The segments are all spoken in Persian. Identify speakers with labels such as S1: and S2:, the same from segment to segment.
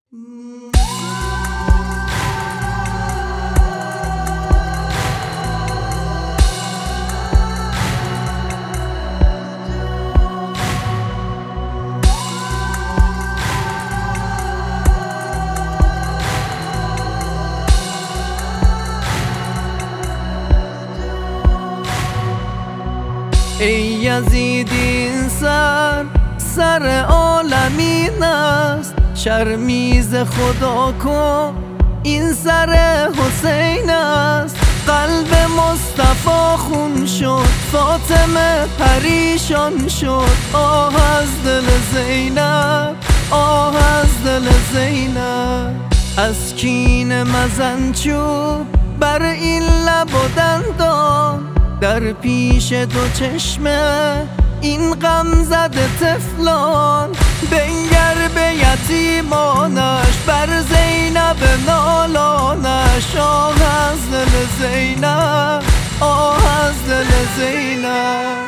S1: ای یزید این سر عالمین است، شرمیز خدا کن این سر حسین است. قلب مصطفی خون شد، فاطمه پریشان شد. آه از دل زینب، آه از دل زینب. از کینه مزن چوب بر این لب و دندان، در پیش دو چشمه این غم زده طفلان. بنگر به یتیمانش، بر زینب نالانش. آه از دل زینب، آه از دل زینب.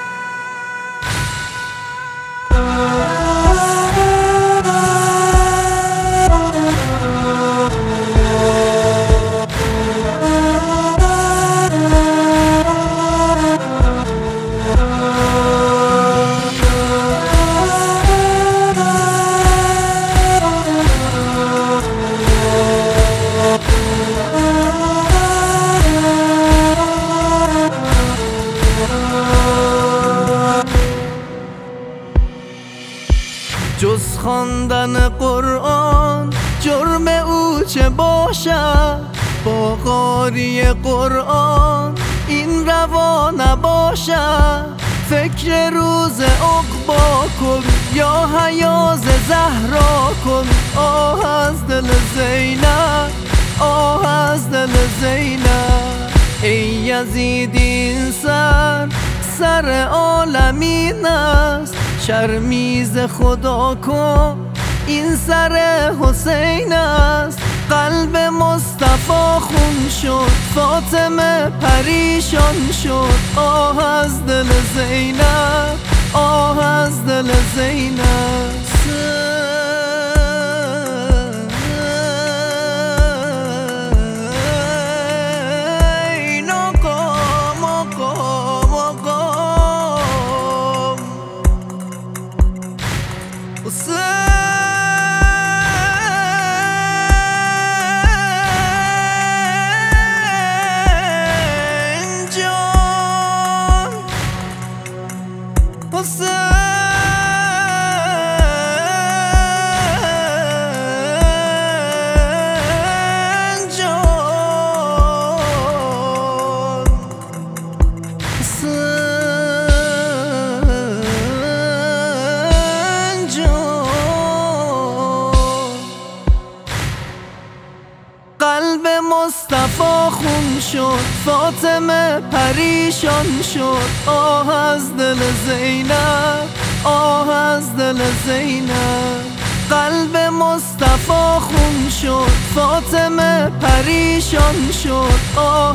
S1: جز خواندن قرآن جرم او چه باشد؟ با قاری قرآن این روا نباشد. فکر روز عقبا کن یا حیاز زهرا کن. آه از دل زینب، آه از دل زینب. ای یزید این سر عالمین است، شرمیز خدا کن این سر حسین است. قلب مصطفی خون شد، فاطمه پریشان شد. آه از دل زینب، آه از دل زینب. قلب مصطفی خون شد، فاطمه پریشان شد. آه از دل زینب، آه از دل زینب. قلب مصطفی خون شد، فاطمه پریشان شد.